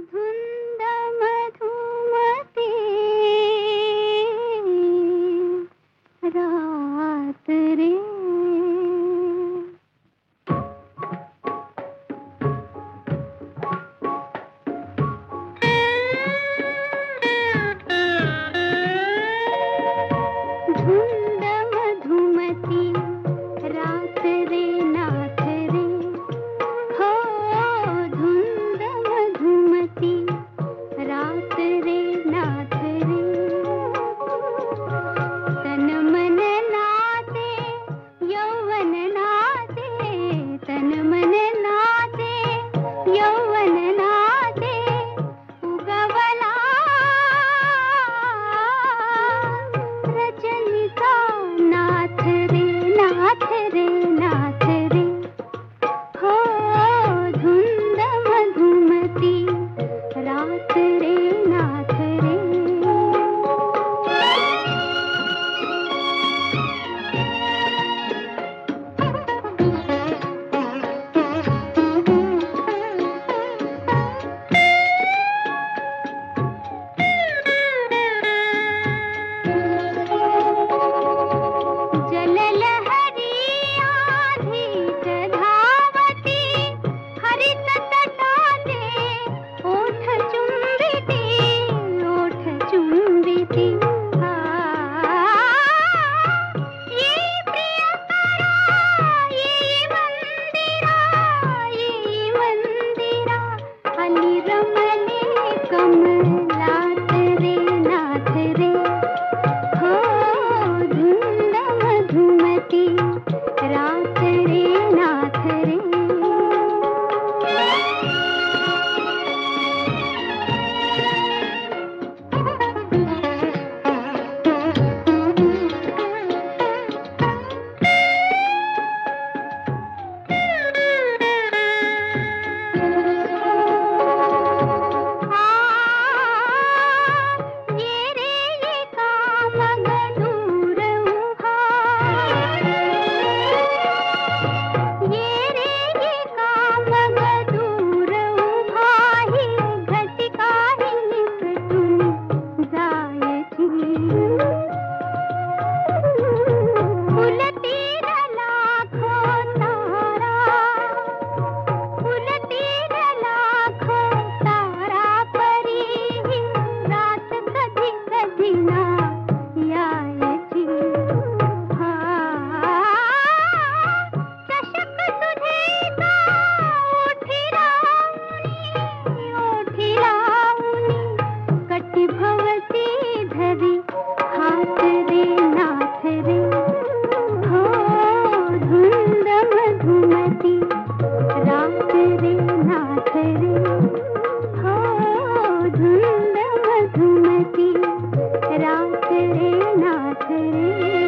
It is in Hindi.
धुंद मधुमती रात रे। धुंद मधुमती रात रे नाथ रे, हो धुंद मधुमती रात रे नाथ रे। तन मन नाचे यौवन नाचे, तन मन नाचे यौवन नाचे, उगवला रजनिका नाथ रे नाथ रे नाथ रे, हो धुंद मधुमती रात रे नाथ रे। जल लहरी आधी धावती, हरित तटाचे ओठ चुंबिती, ओठ चुंबिती। ये प्रियकरा ये मंदिरा, ये मंदिरा, हली रमले कमलात रे नाथ रे, हो धुंद मधुमती रात रे नाथ रे। ये रे ये कामग दूर उभा, ये रे ये कामग दूर उभा, ही घटिका ही निकटून जायची। फुलतीर लाखो तारा, फुलतीर लाखो तारा परी, रात कधी कधी ना यायची। चषक सुधेचा ओठी लावणी, ओठी लावणी, कटी भवती धरी हात रे नाथ रे, हो धुंद मधुमती रात रे नाथ रे, हो धुंद मधुमती रात रे नाथ रे।